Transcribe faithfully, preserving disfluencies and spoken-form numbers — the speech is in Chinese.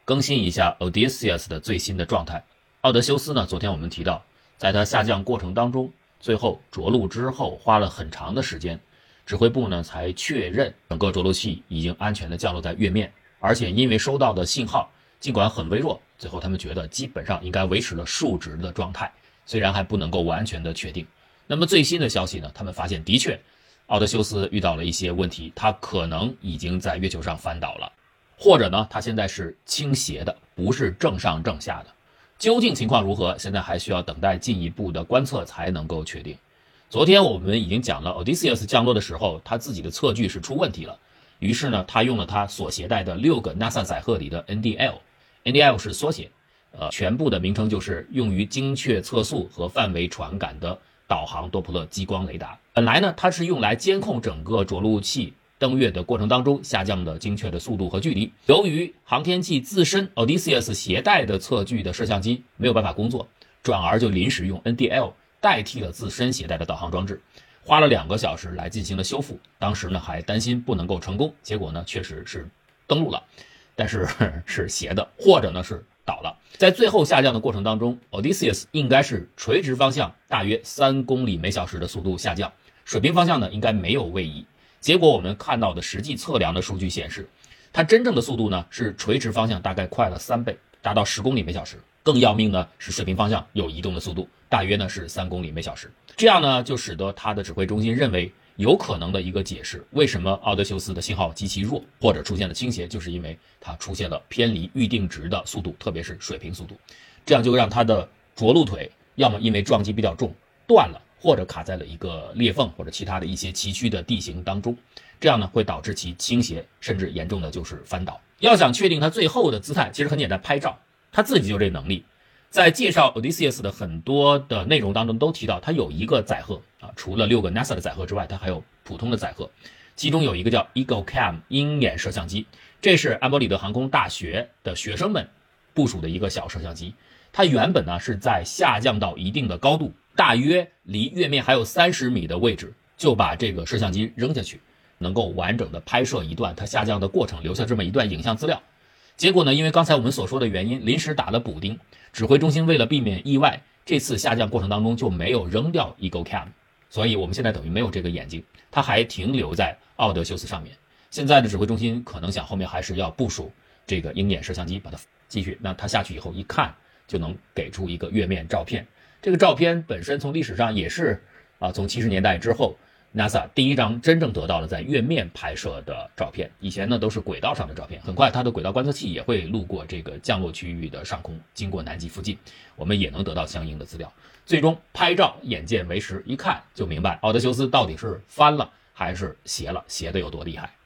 更新一下 Odysseus 的最新的状态。奥德修斯呢，昨天我们提到，在他下降过程当中，最后着陆之后花了很长的时间，指挥部呢才确认整个着陆器已经安全的降落在月面，而且因为收到的信号尽管很微弱，最后他们觉得基本上应该维持了数值的状态，虽然还不能够完全的确定。那么最新的消息呢，他们发现的确奥德修斯遇到了一些问题，他可能已经在月球上翻倒了，或者呢他现在是倾斜的，不是正上正下的。究竟情况如何，现在还需要等待进一步的观测才能够确定。昨天我们已经讲了 Odysseus 降落的时候，他自己的测距是出问题了，于是呢他用了他所携带的六个 NASA 载荷里的 N D L， N D L 是缩写，呃，全部的名称就是用于精确测速和范围传感的导航多普勒激光雷达。本来呢它是用来监控整个着陆器登月的过程当中下降的精确的速度和距离，由于航天器自身 Odysseus 携带的测距的摄像机没有办法工作，转而就临时用 N D L 代替了自身携带的导航装置，花了两个小时来进行了修复。当时呢还担心不能够成功，结果呢确实是登陆了，但是是斜的，或者呢是倒了。在最后下降的过程当中， Odysseus 应该是垂直方向大约三公里每小时的速度下降，水平方向呢应该没有位移。结果我们看到的实际测量的数据显示，它真正的速度呢是垂直方向大概快了三倍，达到十公里每小时。更要命呢是水平方向有移动的速度，大约呢是三公里每小时。这样呢就使得它的指挥中心认为有可能的一个解释，为什么奥德修斯的信号极其弱或者出现了倾斜，就是因为它出现了偏离预定值的速度，特别是水平速度。这样就让它的着陆腿要么因为撞击比较重断了，或者卡在了一个裂缝或者其他的一些崎岖的地形当中，这样呢会导致其倾斜，甚至严重的就是翻倒。要想确定它最后的姿态，其实很简单，拍照，他自己就这能力。在介绍 Odysseus 的很多的内容当中都提到，它有一个载荷啊，除了六个 NASA 的载荷之外，它还有普通的载荷，其中有一个叫 EagleCam 鹰眼摄像机，这是安伯里德航空大学的学生们部署的一个小摄像机。它原本呢是在下降到一定的高度，大约离月面还有三十米的位置，就把这个摄像机扔下去，能够完整的拍摄一段它下降的过程，留下这么一段影像资料。结果呢，因为刚才我们所说的原因，临时打了补丁，指挥中心为了避免意外，这次下降过程当中就没有扔掉 EagleCam， 所以我们现在等于没有这个眼睛，它还停留在奥德修斯上面。现在的指挥中心可能想后面还是要部署这个鹰眼摄像机，把它继续，那它下去以后一看就能给出一个月面照片。这个照片本身从历史上也是啊，从七十年代之后 NASA 第一张真正得到了在月面拍摄的照片，以前呢都是轨道上的照片，很快它的轨道观测器也会路过这个降落区域的上空，经过南极附近，我们也能得到相应的资料。最终拍照眼见为实，一看就明白奥德修斯到底是翻了还是斜了，斜的有多厉害。